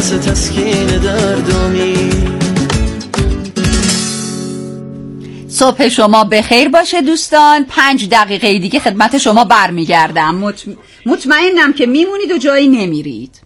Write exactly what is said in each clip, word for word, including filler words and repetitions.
واسه تسکین دردمی. صبح شما بخیر باشه دوستان. پنج دقیقه دیگه خدمت شما برمیگردم. مطم... مطمئنم که میمونید و جایی نمیرید.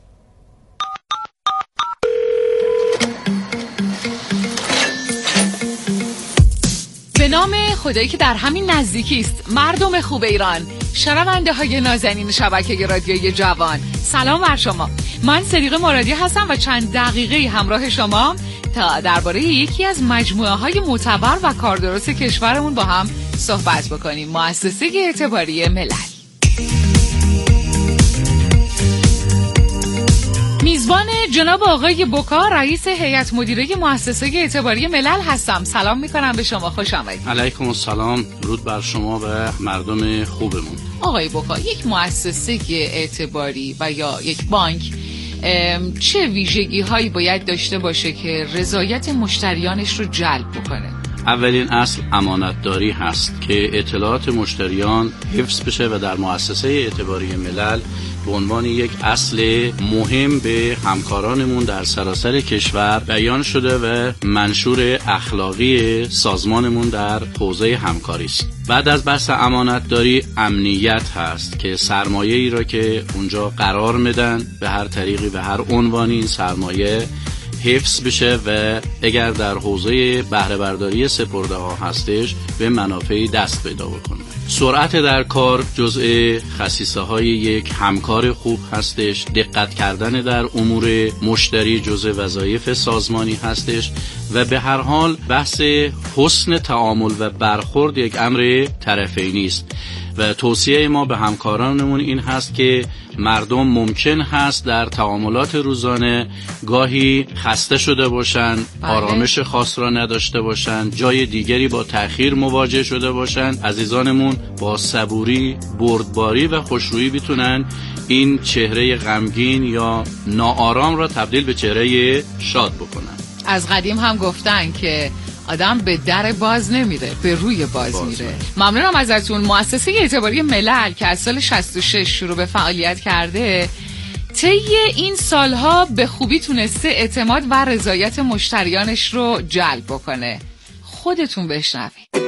به نام خدایی که در همین نزدیکی است، مردم خوب ایران، شنونده های نازنین شبکه رادیوی جوان، سلام بر شما. من صدیقه مرادی هستم و چند دقیقه همراه شما تا درباره یکی از مجموعه های معتبر و کاردرست کشورمون با هم صحبت بکنیم، مؤسسه اعتباری ملل. میزبان جناب آقای بوکا، رئیس هیئت مدیره مؤسسه اعتباری ملل هستم. سلام میکنم به شما، خوش آمدید. علیکم السلام، درود بر شما و مردم خوبمون. آقای بوکا، یک مؤسسه اعتباری و یا یک بانک چه ویژگی هایی باید داشته باشه که رضایت مشتریانش رو جلب بکنه؟ اولین اصل امانتداری هست که اطلاعات مشتریان حفظ بشه و در مؤسسه اعتباری ملل به عنوان یک اصل مهم به همکارانمون در سراسر کشور بیان شده و منشور اخلاقی سازمانمون در حوزه همکاری است. بعد از بحث امانتداری، امنیت هست که سرمایه ای را که اونجا قرار میدن به هر طریقی به هر عنوانی این سرمایه حفظ بشه و اگر در حوزه بهره برداری سپرده ها هستش به منافعی دست پیدا بکنه. سرعت در کار جزء خصیصه های یک همکار خوب هستش. دقت کردن در امور مشتری جزء وظایف سازمانی هستش و به هر حال بحث حسن تعامل و برخورد یک امر طرفینی است و توصیه ما به همکارانمون این هست که مردم ممکن هست در تعاملات روزانه گاهی خسته شده باشن، آرامش خاص را نداشته باشن، جای دیگری با تأخیر مواجه شده باشن. عزیزانمون با صبوری، بردباری و خوشرویی بتونن این چهره غمگین یا ناآرام را تبدیل به چهره شاد بکنن. از قدیم هم گفتن که آدم به در باز نمیره، به روی باز, باز میره. ممنونم ازتون. مؤسسه اعتباری ملل که از سال شصت و شش شروع به فعالیت کرده، طی این سالها به خوبی تونسته اعتماد و رضایت مشتریانش رو جلب بکنه. خودتون بشنوید.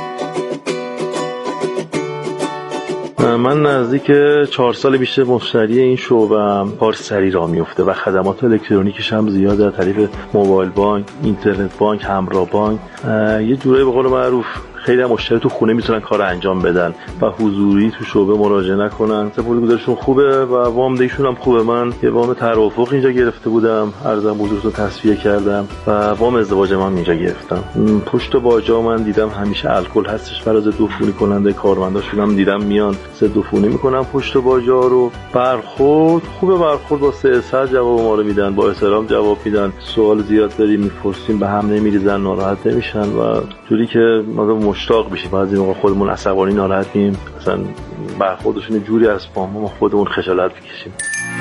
من نزدیک چهار سال بیشتر مشتری این شعبه‌ام. کار سریع راه میفته و خدمات الکترونیکیش هم زیاده از طریق موبایل بانک، اینترنت بانک، همراه بانک. یه جورایی به قول معروف خیلی هم مشتری تو خونه میتونن کار انجام بدن و حضوری تو شعبه مراجعه نکنن. سپرده‌گذاریشون خوبه و وام دهیشون هم خوبه. من یه وام توافق اینجا گرفته بودم، عرضم حضورتون تصفیه کردم و وام ازدواج من اینجا گرفتم. پشت باجا من دیدم همیشه الکل هستش، برای ضد عفونی کننده کارمنداشون هم دیدم میان ضد عفونی میکنن پشت باجا رو. برخورد خوبه، برخورد با سیاست جواب ما رو میدن، با احترام جواب میدن. سوال زیاد داریم میپرسیم به هم نمیریزن، ناراحت نمیشن و جوری که ما مشتاق بشیم. بعضی موقع خودمون عصبانی ناراحتیم، مثلا برخوردشون جوری از فهم ما خودمون خجالت بکشیم.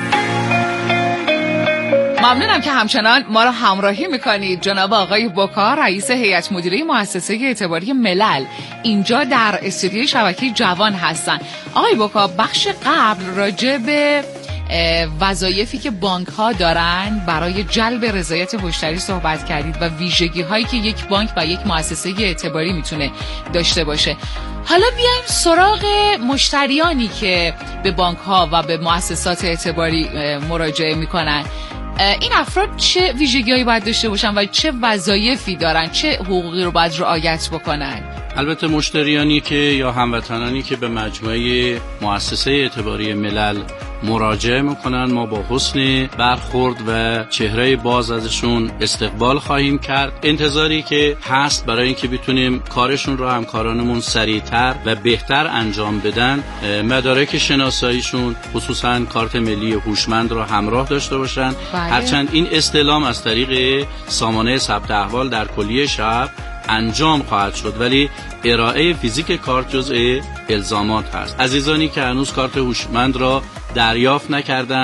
ممنونم که همچنان ما رو همراهی میکنید. جناب آقای بوکا، رئیس هیئت مدیره مؤسسه اعتباری ملل، اینجا در استودیوی شبکه جوان هستن. آقای بوکا، بخش قبل راجع به وظایفی که بانک ها دارن برای جلب رضایت مشتری صحبت کردید و ویژگی هایی که یک بانک و یک مؤسسه اعتباری میتونه داشته باشه. حالا بیایم سراغ مشتریانی که به بانک ها و به مؤسسات اعتباری مراجعه میکنن. این افراد چه ویژگی هایی باید داشته باشن و چه وظایفی دارن، چه حقوقی رو باید رعایت بکنن؟ البته مشتریانی که یا هموطنانی که به مجموعه مؤسسه اعتباری ملل مراجعه میکنن، ما با حسن برخورد و چهره باز ازشون استقبال خواهیم کرد. انتظاری که هست برای اینکه بتونیم کارشون رو همکارانمون سریعتر و بهتر انجام بدن، مدارک شناساییشون خصوصا کارت ملی هوشمند رو همراه داشته باشن. بله. هرچند این استلام از طریق سامانه ثبت احوال در کلیه شهر انجام خواهد شد، ولی ارائه فیزیک کارت جزء الزامات هست. عزیزانی که هنوز کارت هوشمند را دریافت نکردند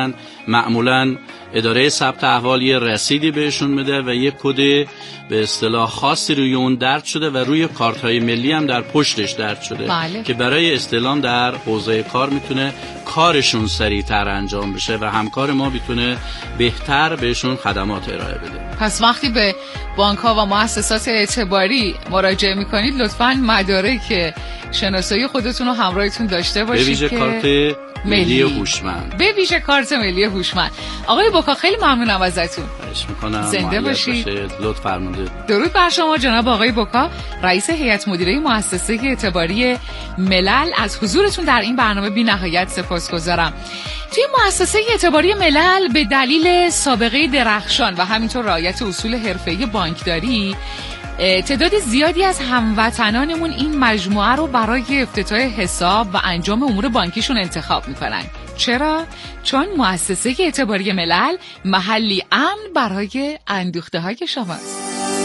معمولاً اداره ثبت احوال یه رسیدی بهشون میده و یه کد به اصطلاح خاصی روی اون درج شده و روی کارت‌های ملی هم در پشتش درج شده بله. که برای استعلام در حوزه کار میتونه کارشون سریعتر انجام بشه و همکار ما میتونه بهتر بهشون خدمات ارائه بده. پس وقتی به بانک‌ها و مؤسسات اعتباری مراجعه میکنید لطفاً مدارک شناسایی خودتون رو همراهتون داشته باشید. به ویژه که کارت ملی هوشمند. به ویژه کارت ملی هوشمند. آقای بوکا خیلی ممنونم ازتون. خواهش می‌کنم. زنده باشید. لطف فرمودید. درود بر شما جناب آقای بوکا، رئیس هیئت مدیره مؤسسه اعتباری ملل. از حضورتون در این برنامه بی‌نهایت سپاسگزارم. توی مؤسسه اعتباری ملل به دلیل سابقه درخشان و همینطور رعایت اصول حرفه‌ای بانکداری، تعداد زیادی از هموطنانمون این مجموعه رو برای افتتاح حساب و انجام امور بانکیشون انتخاب میکنن. چرا؟ چون مؤسسه اعتباری ملل محلی امن برای اندوخته های شماست.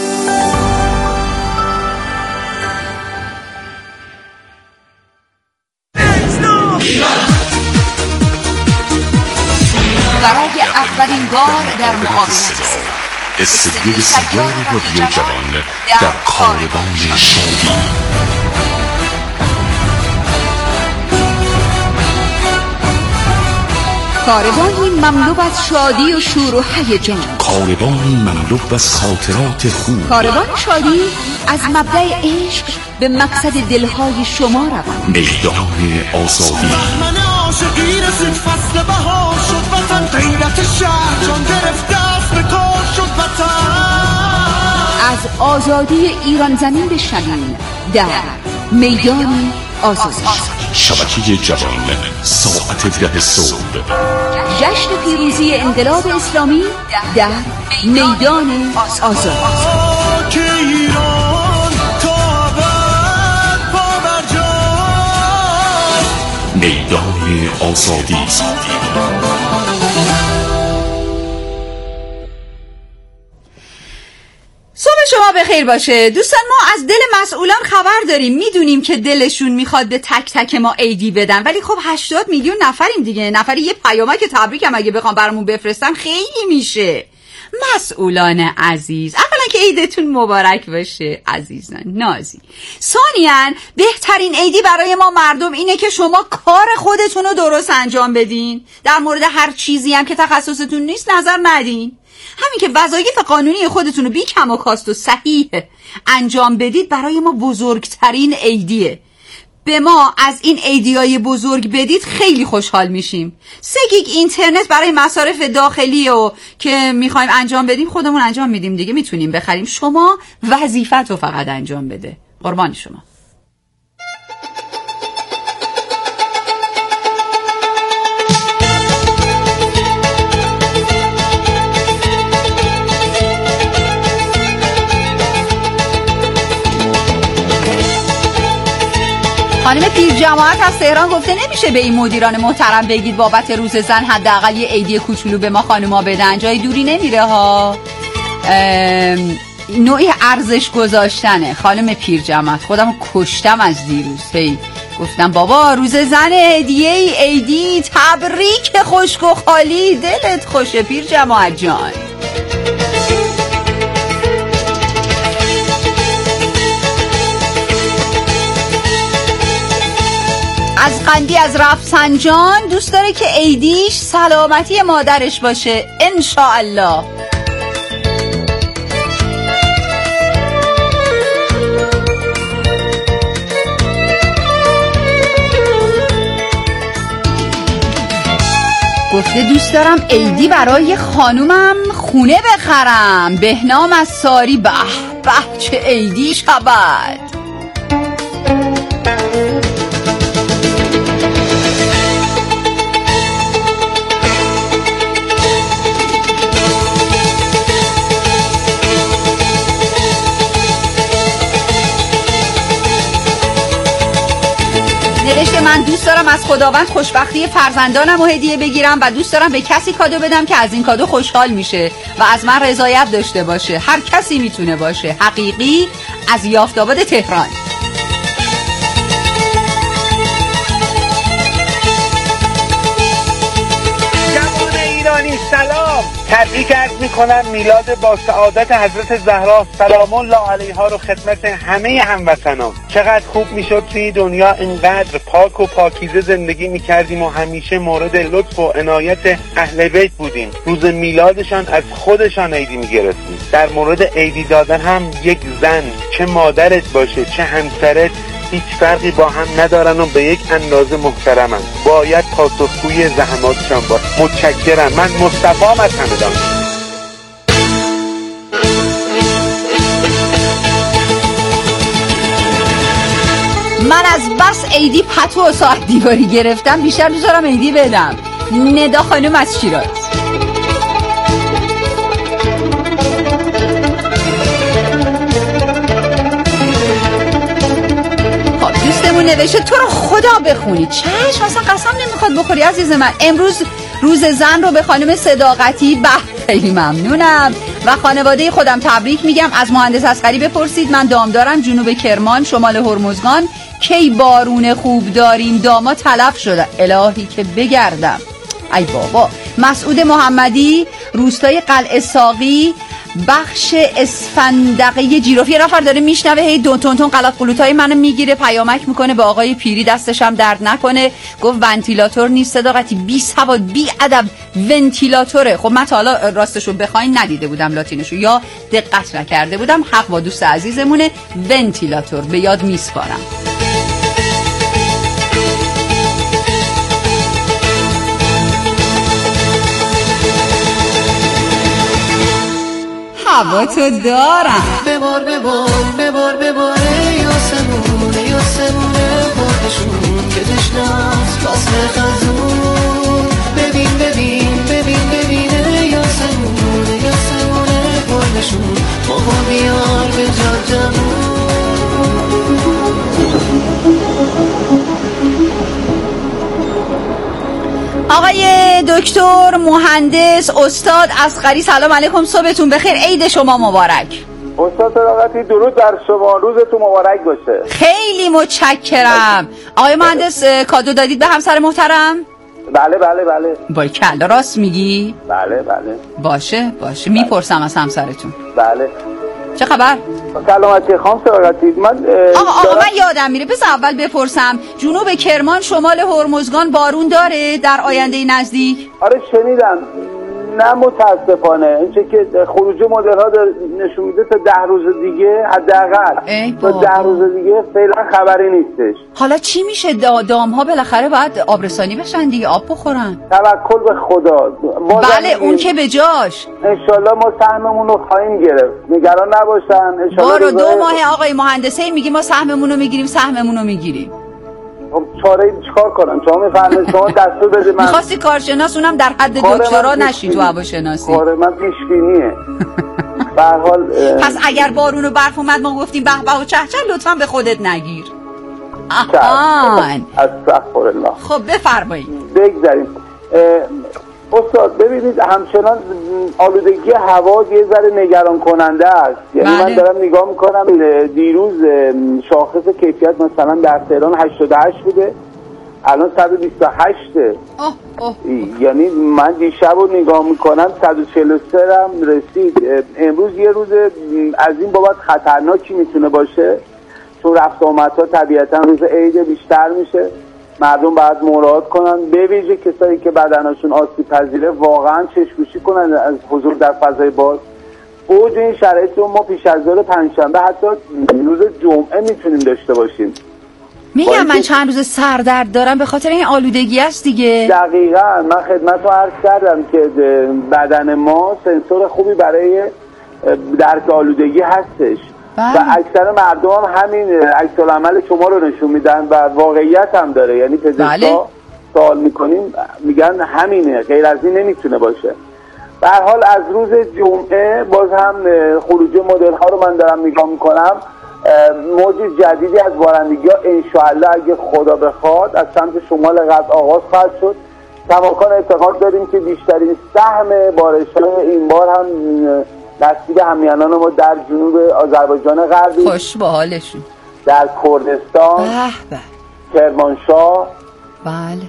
برای اولین بار در معاونت استدیوی سیار رادیو جوان در کاروان شادی. کاروانی مملو از شادی و شور و هیجان، کاروانی مملو از خاطرات خوب. کاروان شادی از مبدأ عشق به مقصد دلهای شما روان. میدان آزادی. من عاشقی رسید فصل بهار شد وطن، غیرت شهر جان گرفته است به کار شد وطن. از آزادی ایران زمین بشنویم در میدان آزادی. شبکه جوان ساعت ده صبح. جشن پیروزی انقلاب اسلامی در میدان آزادی. که ایران تا ابد پابرجا. میدان آزادی. صبح شما بخیر باشه دوستان. ما از دل مسئولان خبر داریم، میدونیم که دلشون میخواد به تک تک ما ایدی بدن، ولی خب هشتاد میلیون نفریم دیگه، نفری یه پیامک تبریک هم اگه بخوام برامون بفرستن خیلی میشه. مسئولان عزیز، اولا که عیدتون مبارک باشه عزیزان نازی. ثانیاً بهترین عیدی برای ما مردم اینه که شما کار خودتون رو درست انجام بدین، در مورد هر چیزی هم که تخصصتون نیست نظر ندین، همین که وظایف قانونی خودتون رو بی کم و کاست و صحیح انجام بدید برای ما بزرگترین عیدیه. به ما از این ایدیای بزرگ بدید خیلی خوشحال میشیم. سه گیگ اینترنت برای مصارف داخلی و که میخوایم انجام بدیم خودمون انجام میدیم دیگه، میتونیم بخریم، شما وظیفت رو فقط انجام بده. قربان شما. خانم پیر جماعت از تهران گفته نمیشه به این مدیران محترم بگید بابت روز زن حداقل یه عیدی کوچولو به ما خانوما بدن، جای دوری نمیره ها. نوعی ارزش گذاشتنه. خانم پیر جماعت خودمو کشتم از دیروز، هی گفتم بابا روز زن هدیه ای عیدی تبریک خشک و خالی، دلت خوشه پیر جماعت جان. از قندی از رفسنجان دوست داره که عیدیش سلامتی مادرش باشه انشاءالله. گفته دوست دارم عیدی برای خانومم خونه بخرم. بهنام از ساری، به به چه عیدی شود. نوشته من دوست دارم از خداوند خوشبختی فرزندانم و هدیه بگیرم و دوست دارم به کسی کادو بدم که از این کادو خوشحال میشه و از من رضایت داشته باشه. هر کسی میتونه باشه. حقیقی از یافت‌آباد تهران. جوان ایران ایرانی سلام، تبریک عرض میکنم میلاد با سعادت حضرت زهرا سلام الله علیها رو خدمت همه هموطنان. چقدر خوب میشد توی دنیا اینقدر پاک و پاکیزه زندگی میکردیم و همیشه مورد لطف و عنایت اهل بیت بودیم. روز میلادشان از خودشان عیدی میگرفتیم. در مورد عیدی دادن هم یک زن، چه مادرت باشه چه همسرت، هیچ فرقی با هم ندارن و به یک اندازه محترمن. باید پاسخگوی زحماتشان باش. متشکرم. من مصطفی از همدان. من از بس عیدی پتو و ساعت دیواری گرفتم، بیشتر دوست دارم عیدی بدم. ندا خانم از شیراز. دوستمون نوشته تو رو خدا بخونی. چشم، اصلا قسم نمیخواد بخوری عزیز من. امروز روز زن رو به خانم صداقتی به خیلی ممنونم و خانواده خودم تبریک میگم. از مهندس اصغری بپرسید من دامدارم جنوب کرمان شمال هرمزگان، کی بارون خوب داریم داما تلف شده الهی که بگردم. ای بابا. مسعود محمدی روستای قلعه ساقی بخش اسفندقه جیروفی. یه نفر داره میشنوه هی دون تون تون غلط قلوتای منو میگیره، پیامک میکنه به آقای پیری دستش هم درد نکنه. گفت ونتیلاتور نیست صداقتی، بی سواد بی ادب ونتیلاتوره. خب من تا حالا راستشو بخواین ندیده بودم لاتینشو یا دقت نکرده بودم. حق با دوست عزیزمونه، ونتیلاتور به یاد میسپارم. هوا تو دارم. ببار ببار ببار ببار ای آسمون ای آسمون بارشون که دشناس فصل خزون. ببین ببین ببین ببین ای آسمون ای آسمون بارشون ماها بیار به جاجمون. آقای دکتر مهندس استاد اصغری سلام علیکم، صبحتون بخیر، عید شما مبارک. استاد صداقتی درود بر شما، روزتون مبارک باشه. خیلی متشکرم. آقای مهندس کادو دادید به همسر محترم؟ بله بله بله. باریکلا، راست میگی؟ بله بله. باشه باشه میپرسم از همسرتون. بله. چه خبر؟ سلامتی خانم صداقتی. من آقا آقا من یادم میره، بذار اول بپرسم جنوب کرمان شمال هرمزگان بارون داره در آینده نزدیک؟ آره شنیدم، نه متاسفانه اینچه که خروج مدل ها نشون میده تا ده روز دیگه حداقل تا ده روز دیگه فعلا خبری نیستش. حالا چی میشه؟ دام ها بالاخره باید آبرسانی بشن دیگه، آب بخورن. توکل به خدا. بله اون که به جاش. انشالله ما سهممون رو خواهیم گرفت، نگران نباشن. بارو دو ماه آقای مهندسه میگی ما سهممون رو میگیریم سهممون رو میگیریم. خب چاره چیکار کنم؟ شما میفهمید، شما دستور بده من. می‌خواستی کارشناس اونم در حد دکترا نشی تو هواشناسی. کار من پیشبینیه. به هر حال پس اگر بارون و برف اومد ما گفتیم به به و چه چه لطفا به خودت نگیر. آهان استغفرالله. خب بفرمایید. بگذاریم. استاد ببینید همچنان آلودگی هوا یه ذره نگران کننده است. یعنی من دارم نگاه میکنم دیروز شاخص کیفیت مثلا در تهران هشتاد و هشت بوده، الان صد و بیست و هشت. اوه اوه. یعنی من دیشب رو نگاه میکنم صد و چهل و سه هم رسید. امروز یه روز از این بابت خطرناکی میتونه باشه، چون رفت آمدها طبیعتا روز عید بیشتر میشه. مردم باید مراعات کنن، به ویژه کسایی که بدنشون آسیب پذیره واقعا چشم‌پوشی کنن از حضور در فضای باز. اوج این شرایط رو ما پیش از روز پنجشنبه حتی روز جمعه میتونیم داشته باشیم. میگم من چند روز سردرد دارم به خاطر این آلودگی است دیگه. دقیقاً من خدمت رو عرض کردم که بدن ما سنسور خوبی برای درک آلودگی هستش. بله. و اکثر مردم هم همین عکس العمل شما رو نشون میدن و واقعیت هم داره. یعنی پزشکا بله. سوال میکنیم میگن همینه، غیر از این نمیتونه باشه. به هر حال از روز جمعه باز هم خروج مدل ها رو من دارم نگاه میکنم، موج جدیدی از بارندگی ها انشاءالله اگه خدا بخواد از سمت شمال غرب آغاز خواهد شد. کماکان اعتقاد داریم که بیشترین سهم بارش های این بار هم نصیب همیهنان ما در جنوب آذربایجان غربی، خوش به حالشون، در کردستان، به به، کرمانشاه، بله،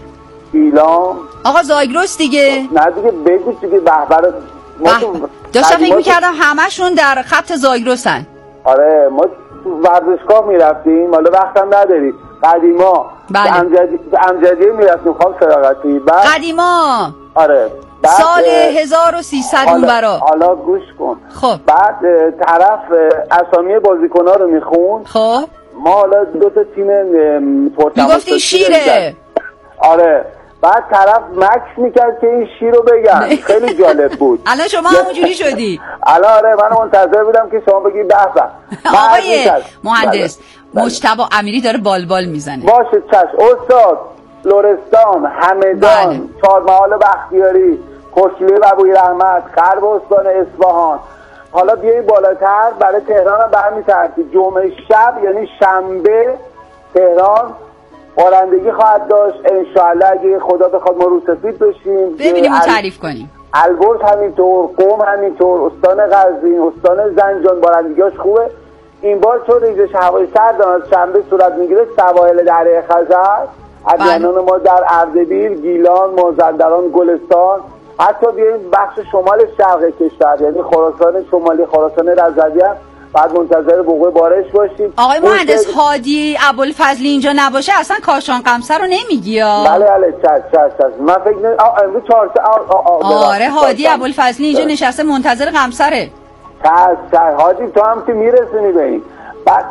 گیلان. آقا زاگرس دیگه. نه دیگه بگید دیگه بهبر ما داشتم فکر میکردم همشون در خط زاگرسن. آره ما ورزشگاه میرفتیم، حالا وقتم نداری قدیما. بله. امجدی امجدیه میرفتیم خواهم صداقتی. بعد قدیما آره سال هزار و سیصد اون برا. حالا گوش کن. خب بعد طرف اسامی بازیکن‌ها رو میخون. خب ما حالا دو تا تیم پرتماس میگفتی شیره. آره بعد طرف مکس میکرد که این شیر رو بگم. خیلی جالب بود. الان شما همونجوری شدی. الان آره من منتظر بودم که شما بگی به به. آقای مهندس مجتبی امیری داره بالبال میزنه. باشه چش. استاد لرستان، همدان، چهارمحال بختیاری، کشلی و ابوی رحمت، غرب استان اصفهان. حالا بیاییم بالاتر برای تهران هم برمی‌ترسید. جمعه شب یعنی شنبه تهران بارندگی خواهد داشت انشاءالله اگه خدا بخواد ما روسفید بشیم. ببینیم و تعریف کنیم. البرز همینطور، قم همینطور، استان قزوین، استان زنجان بارندگیاش خوبه. این بار چون ریزش هوای سرد از شنبه صورت میگیره سواحل دره خزر، ادیانان ما در اردبیل، گیلان، مازندران، گلستان، حتی بیاییم بخش شمال شرق کشور یعنی خراسان شمالی، خراسان رضوی هم بعد منتظر وقوع بارش باشیم. آقای مهندس هادی ابوالفضلی اینجا نباشه اصلا کاشان قمصه رو نمیگی ها؟ بله بله چش چش چش. من فکر نه امروز چهار آره هادی ابوالفضلی اینجا نشسته منتظر قمصره. چش چش هادی تو هم که میرسونی به این. بعد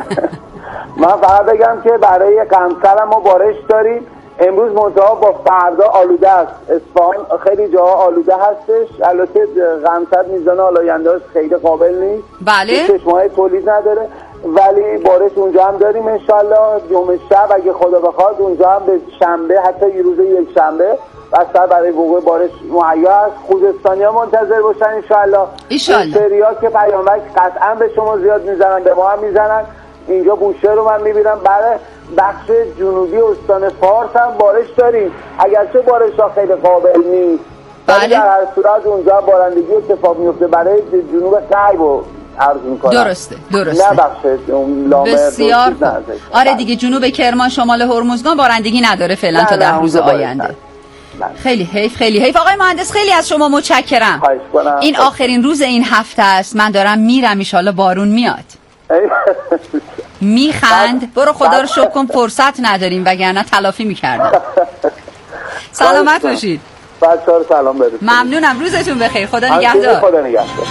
من فقط بگم که برای قمصر ما بارش داریم. امروز منتها با فردا آلوده است. اصفهان خیلی جاها آلوده هستش. البته قمصر میزان آلاینده‌اش خیلی قابل نیست. بله. چشمه‌های تولید نداره ولی بارش اونجا هم داریم انشالله. جمعه شب اگه خدا بخواد اونجا هم به شنبه حتی یه روز یک شنبه بستر برای وقوع بارش مهیا است. خوزستانی‌ها منتظر باشن انشالله. انشالله. سریا که پیامک قطعا به شما زیاد میزنن به ما هم میزنن. اینجا بوشهر رو من میبینم برای بخش جنوبی استان فارس هم بارش داریم اگرچه بارش ها خیلی قابل نیست. بله. در هر صورت اونجا بارندگی اتفاق میفته برای جنوب غرب رو عرض میکنم. درسته درسته. نه بخش لامر بسیار خوب. آره دیگه جنوب کرمان شمال هرمزگان بارندگی نداره فعلا تا در روز آینده. نه. خیلی حیف خیلی حیف. آقای مهندس خیلی از شما متشکرم. این آخرین روز این هفته است. من دارم میرم ان شاءالله بارون میاد. میخند برو خدا رو شکر کن فرصت نداریم وگرنه تلافی میکردم. سلامت باشید. بچه‌ها رو سلام برسونید. ممنونم روزتون بخیر. خدا نگهدار. خدا نگهدار.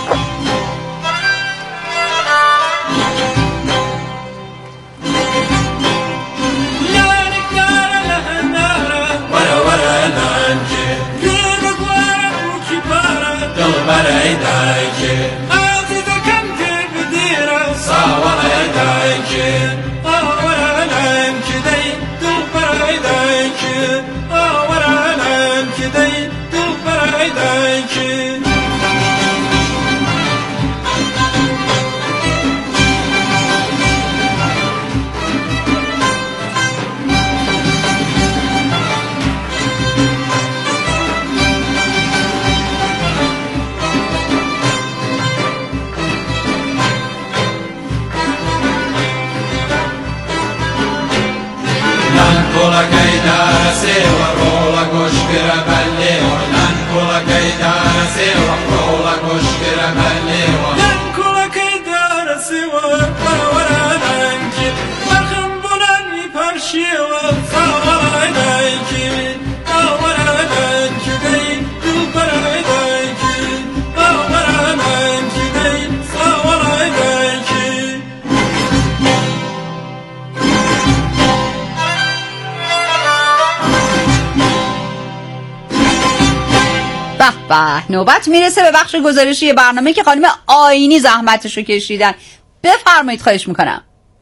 به نوبت میرسه به بخش گزارشی برنامه که خانم آینی زحمتشو کشیدن. بفرمایید خواهش میکنم.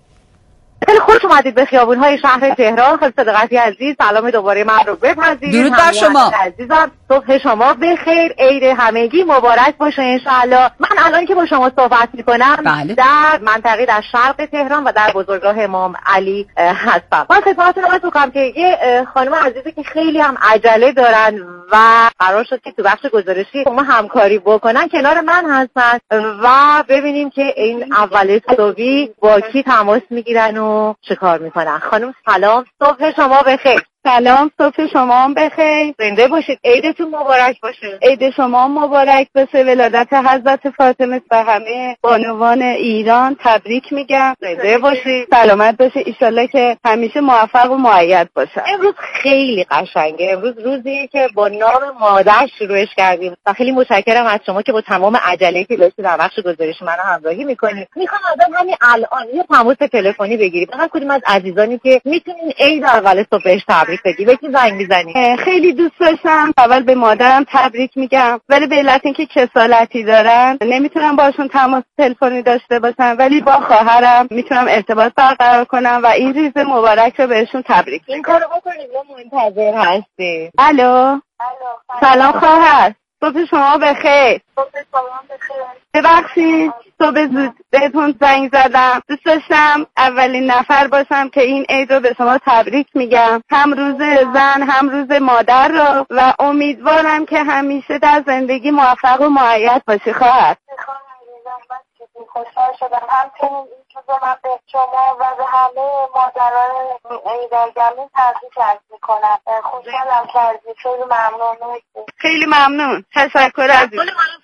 خیلی خوش اومدید به خیابون‌های شهر تهران. خیلی صداقتی عزیز سلام دوباره من رو بپذیرید. درود بر شما عزیزم. صبح شما بخیر، عید همگی مبارک باشه انشاءالله. من الان که با شما صحبت میکنم بله. در منطقه در شرق تهران و در بزرگراه امام علی هستم. من خدمتتون عرض می‌کنم که یه خانم عزیزی که خیلی هم عجله دارن و قرار شد که تو بخش گزارشی ما همکاری بکنن کنار من هستن و ببینیم که این اول صبحی با کی تماس میگیرن و چه کار میکنن. خانم سلام، صبح شما بخیر. سلام، صبح شما هم بخیر. زنده باشید. عیدتون مبارک باشه. عید شما هم مبارک باشه. ولادت حضرت فاطمه به همه بانوان ایران تبریک میگم. زنده باشید. سلامت باشه. ایشالله که همیشه موفق و مؤید باشه. امروز خیلی قشنگه. امروز روزیه که با نام مادر شروعش کردیم و خیلی متشکرم از شما که با تمام عجله‌ای که داشتید در بخش گزارش منو همراهی میکنید. میخوام ازم همین الان یه تماس تلفنی بگیرید. هر کدوم از عزیزانی که میتونین عید اول صبح بهش تبریک بگی، به کی زنگ میزنی؟ خیلی دوست داشتم اول به مادرم تبریک میگم، ولی به علت اینکه کسالتی دارن نمیتونم باشون تماس تلفنی داشته باشم، ولی با خواهرم میتونم ارتباط برقرار کنم و این روز مبارک رو بهشون تبریک این کارو بکنید. ما منتظر هستیم. الو. سلام خواهر، صبح شما بخیر. صبح شما بخیر. ببخشید صبح زود بهتون زنگ زدم. دوست داشتم اولین نفر باشم که این عید رو به شما تبریک میگم، هم روز زن هم روز مادر رو، و امیدوارم که همیشه در زندگی موفق و مؤید باشی خواهر. خوشحال شدم همچنین این روز من به شما و به همه مادران ایدر گمین تبریک عرض میکنم. خوشحالم کردی. خیلی ممنون. خیلی ممنون. تشکر عزیز.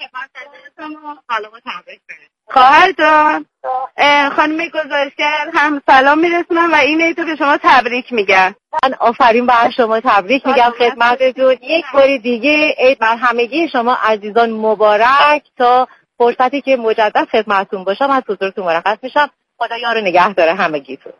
خواهر جان، خانم گزارشگر هم سلام میرسونم و این عید به شما تبریک میگم. من آفرین بر شما تبریک میگم خدمتتون. یک بار دیگه عید بر همگی شما عزیزان مبارک. تا فرصتی که مجدد خدمتتون باشم از حضورتون مرخص میشم. خدا یار نگه داره همگیتون.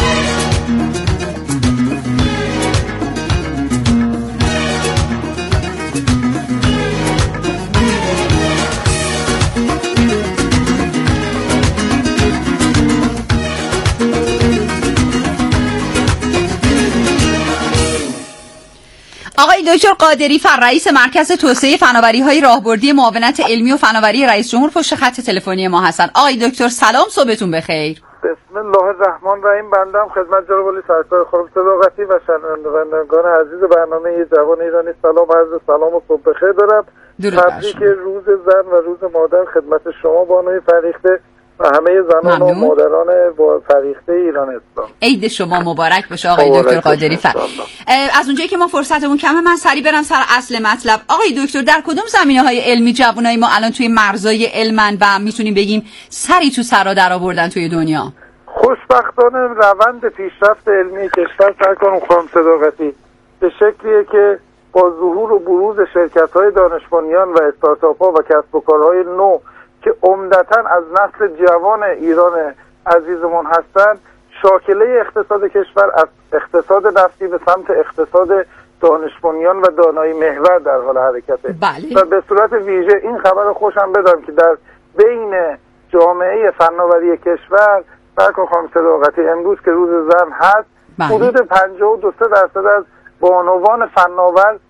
آقای دکتر قادری فر، رئیس مرکز توسعه فناوری‌های راهبردی معاونت علمی و فناوری رئیس جمهور، پشت خط تلفنی ما هستن. آقای دکتر سلام، صبحتون بخیر. بسم الله الرحمن الرحیم. بنده خدمت جناب عالی سرکار خانم صداقتی و شنوندگان عزیز برنامه جوان ایرانی سلام عرض سلام و صبح بخیر دارم. تبریک روز زن و روز مادر خدمت شما بانوی فریخته و همه زنان و مادران با فریخته ایران اسلام. عید شما مبارک باشه آقای دکتر قادری فر. از اونجایی که ما فرصتمون کمه من سریع برم سر اصل مطلب. آقای دکتر، در کدوم زمینه‌های علمی جوانای ما الان توی مرزای علمن و میتونیم بگیم سری تو سرا در آوردن توی دنیا؟ خوشبختانه روند پیشرفت علمی کشور سرکار خانم صداقتی به شکلیه که با ظهور و بروز شرکت‌های دانش بنیان و استارتاپ‌ها و کسب و کارهای نو که عمدتاً از نسل جوان ایران عزیزمون هستند، شاکله اقتصاد کشور از اقتصاد نفتی به سمت اقتصاد دانش بنیان و دانایی محور در حال حرکته. بله. و به صورت ویژه این خبر خوشم بدم که در بین جامعه فناوری کشور برکا خانم صداقتی امروز که روز زن هست، بله، حدود پنجاه و دو درصد از بانوان فناور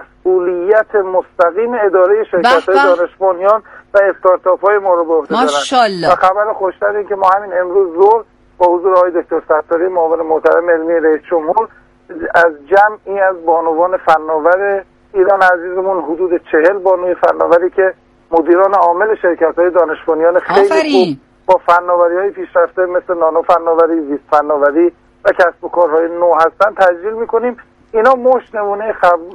مسئولیت مستقیم اداره شرکت‌های دانش بنیان و استارتاپ‌های ما رو به عهده دارن. و خبر خوشتر این که ما همین امروز ظهر با حضور آقای دکتر ستاری معاون محترم علمی رئیس جمهور از جمعی از بانوان فناور ایران عزیزمون حدود چهل بانوی فناوری که مدیران عامل شرکت‌های دانش بنیان خیلی خوب با فناوری‌های پیشرفته مثل نانو فناوری، زیست فناوری و کسب و کارهای نو هستن تسجیل می‌کنیم. اینا مش نمونه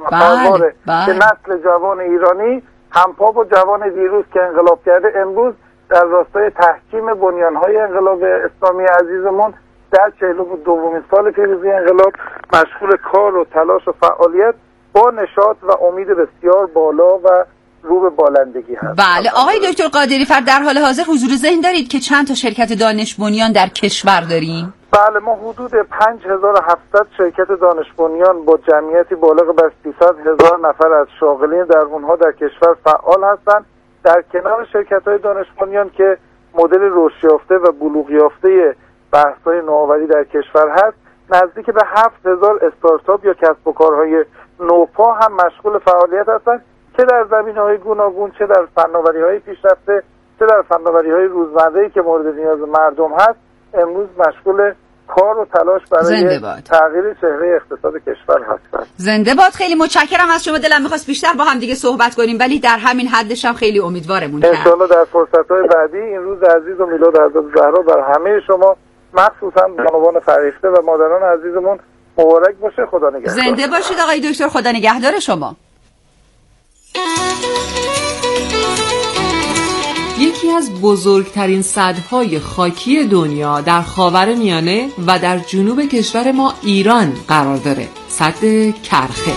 خبره که نسل جوان ایرانی همپا با جوان دیروز که انقلاب کرده امروز در راستای تحکیم بنیانهای انقلاب اسلامی عزیزمون در چهل و دومین سال پیروزی انقلاب مشغول کار و تلاش و فعالیت با نشاط و امید بسیار بالا و رو به بالندگی هست. بله آقای دکتر قادری فر، در حال حاضر حضور ذهن دارید که چند تا شرکت دانش بنیان در کشور داریم؟ بله، ما حدود پنج هزار و هفتصد شرکت دانش بنیان با جمعیتی بالغ بر سیصد هزار نفر از شاغلین در اونها در کشور فعال هستند. در کنار شرکت‌های دانش بنیان که مدل رشد یافته و بلوغ یافته بحث‌های نوآوری در کشور هست، نزدیک به هفت هزار استارتاپ یا کسب و کارهای نوپا هم مشغول فعالیت هستند که در زمینه‌های گوناگون، چه در فناوری‌های پیشرفته چه در فناوری‌های روزمره‌ای که مورد نیاز مردم هست، امروز مشغول کار و تلاش برای تغییر چهره اقتصاد کشور هستند. زنده باد. خیلی متشکرم از شما. دلم می‌خواست بیشتر با هم دیگه صحبت کنیم ولی در همین حدش هم خیلی امیدوارمون کرد. ان شاءالله در فرصت‌های بعدی این روز عزیز و میلاد حضرت زهرا بر همه شما مخصوصا بانوان فریخته و مادران عزیزمون مبارک باشه. خدا نگهدار. زنده باشید آقای دکتر، خدا نگهدار شما. یکی از بزرگترین سدهای خاکی دنیا در خاورمیانه و در جنوب کشور ما ایران قرار داره، سد کرخه.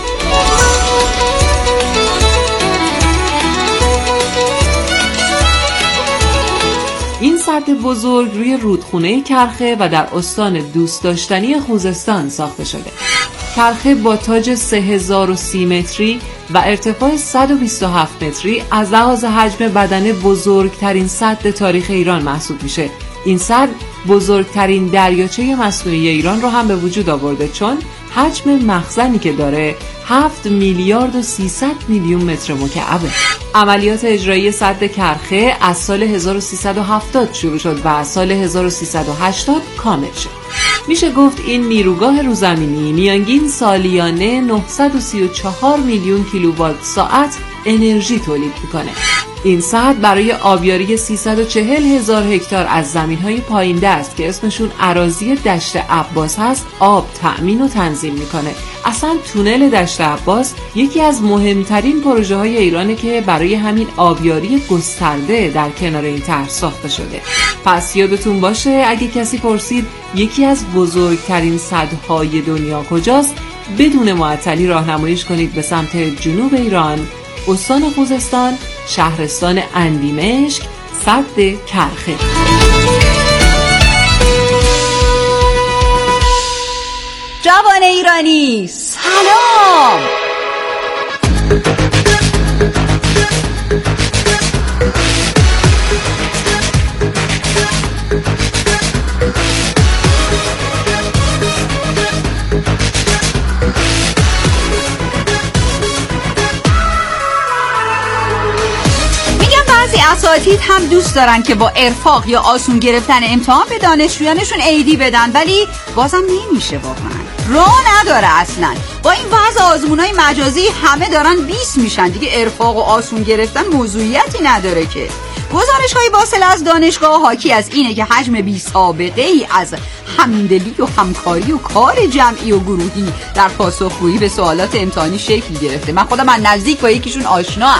این سد بزرگ روی رودخونه کرخه و در استان دوست داشتنی خوزستان ساخته شده. کرخه با تاج سه هزار و سی متری و ارتفاع صد و بیست و هفت متری از لحاظ حجم بدنه بزرگترین سد تاریخ ایران محسوب میشه. این سد بزرگترین دریاچه مصنوعی ایران رو هم به وجود آورده، چون حجم مخزنی که داره هفت میلیارد و سیصد میلیون متر مکعبه. عملیات اجرایی سد کرخه از سال هزار و سیصد و هفتاد شروع شد و از سال هزار و سیصد و هشتاد کامل شد. میشه گفت این نیروگاه روزمینی میانگین سالیانه نهصد و سی و چهار میلیون کیلووات ساعت انرژی تولید میکنه. این سد برای آبیاری سیصد و چهل هزار هکتار از زمینهای پایین دست که اسمشون اراضی دشت عباس هست آب تأمین و تنظیم میکنه. اصلا تونل دشت عباس یکی از مهمترین پروژه های ایرانه که برای همین آبیاری گسترده در کنار این طرح ساخته شده. پس یادتون باشه اگه کسی پرسید یکی از بزرگترین سدهای دنیا کجاست، بدون معطلی راهنماییش کنید به سمت جنوب ایران، استان خوزستان، شهرستان اندیمشک، سد کرخه. جوان ایرانی سلام. اساتید هم دوست دارن که با ارفاق یا آسون گرفتن امتحان به دانشجویانشون عیدی بدن، ولی بازم نمیشه، واقعا راه نداره. اصلا با این وضع آزمونای مجازی همه دارن بیست میشن دیگه، ارفاق و آسون گرفتن موضوعیتی نداره که. گزارش‌های واصل از دانشگاه حاکی از اینه که حجم بی سابقه ای از همدلی و همکاری و کار جمعی و گروهی در پاسخگویی به سوالات امتحانی شکل گرفته. من خودم من نزدیک با یکیشون آشنام.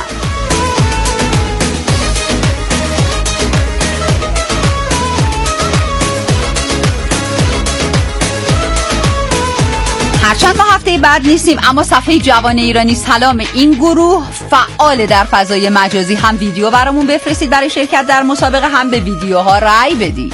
هرچند ما هفته بعد نیستیم، اما صفحه جوان ایرانی سلام این گروه فعال در فضای مجازی. هم ویدیو برامون بفرستید برای شرکت در مسابقه، هم به ویدیوها رأی بدید.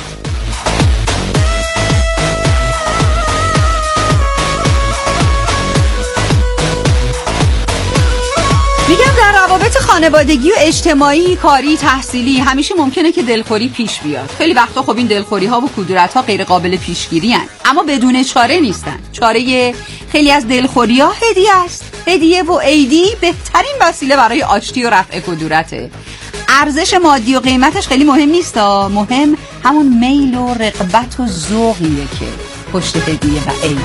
میگم در روابط خانوادگی و اجتماعی، کاری، تحصیلی همیشه ممکنه که دلخوری پیش بیاد. خیلی وقتا خب این دلخوری ها و کدورت ها غیر قابل پیشگیری هن، اما بدون چاره نیستن. چاره خیلی از دلخوری ها هدیه است. هدیه و عیدی بهترین وسیله برای آشتی و رفع کدورته. ارزش مادی و قیمتش خیلی مهم نیست، مهم همون میل و رغبت و ذوقیه که پشت هدیه و عیدی.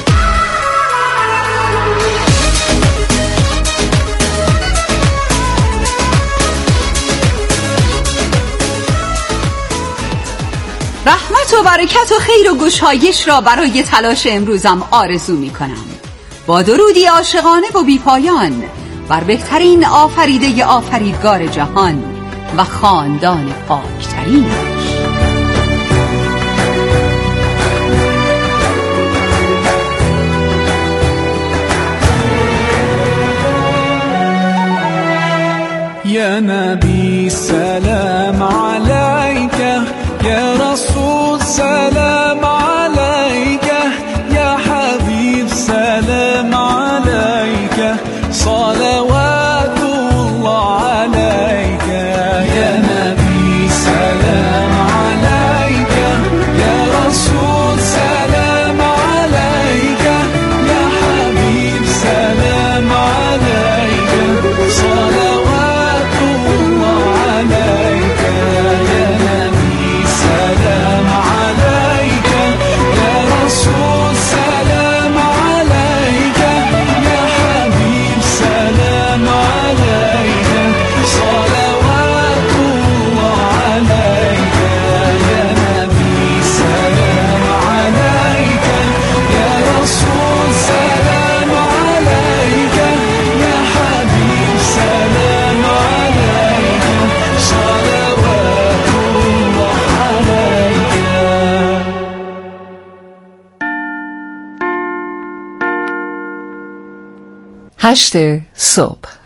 رحمت و برکت و خیر و گشایش را برای تلاش امروزم آرزو می کنم. با درودی عاشقانه و بی پایان بر بهترین آفریده آفریدگار جهان و خاندان پاکترینش. یا نبی سلام علیک، یا رسول سلام علیک، یا حبیب سلام علیک، صلوات الله علیک. یا نبی سلام علیک، یا رسول سلام علیک، یا حبیب سلام علیک، صلوات الله علیک. یا نبی سلام علیک. هشت صبح.